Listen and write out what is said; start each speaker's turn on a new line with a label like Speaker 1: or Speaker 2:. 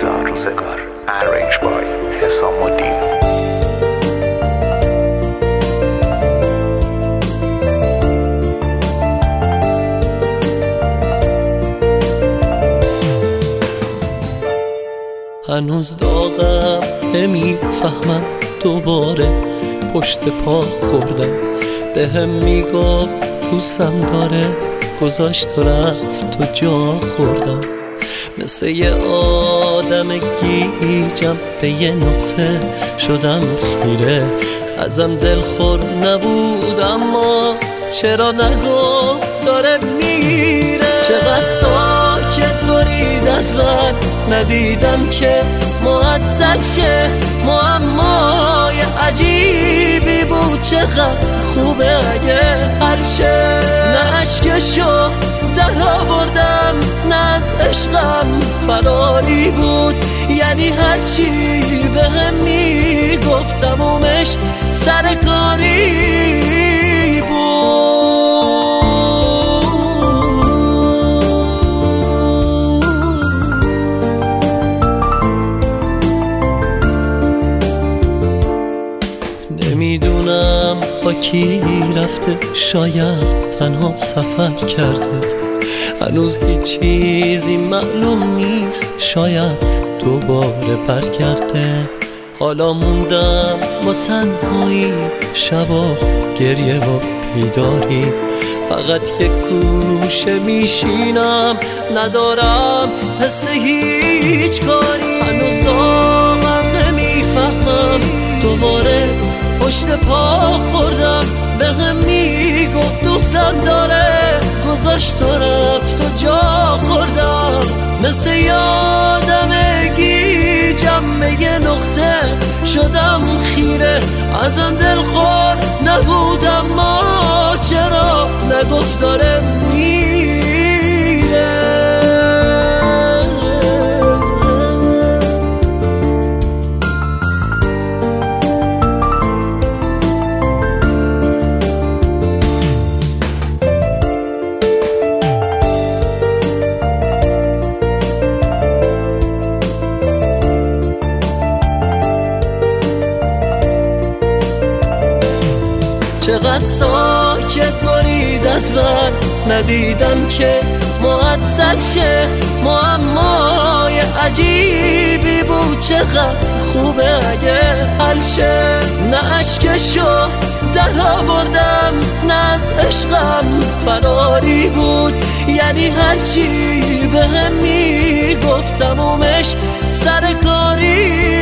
Speaker 1: میزان روزگار. Arranged by حسام الدین.
Speaker 2: هنوز داغم نمیفهمم دوباره پشت پا خوردم بهم میگفت دوستم داره گذاشت و رفت و جا خوردم مثل یه آدم گیجم به یه نقطه شدم خیره ازم دلخور نبود اما چرا نگفت داره میره چقدر ساکت برید از من ندیدم که معطل شه معمای عجیبی بود چقدر خوبه اگه حل شه نه عشقشو در آوردم نه از عشقم فراری بود یعنی هرچی بهم میگفت تمومش سرکاری بود نمیدونم با کی رفته شاید تنها سفر کرده هنوز هیچ چیزی معلوم نیست شاید دوباره برگرده حالا موندم با تنهایی شبا گریه و بیداری فقط یک گوشه میشینم ندارم حس هیچ کاری هنوز داغم نمیفهمم دوباره پشت پا خوردم بهم میگفت دوستم داره گذاشت و رفت و جا خوردم مثل یادم گیجم به یه نقطه شدم خیره ازم دلخور نبودم ما چرا نگفت داره میره چقدر ساکت برید از من ندیدم که معطل شه معمای عجیبی بود چقدر خوبه اگه حل شه نه عشقشو در آوردم نه از عشقم فراری بود یعنی هرچی بهم میگفت تمومش سرکاری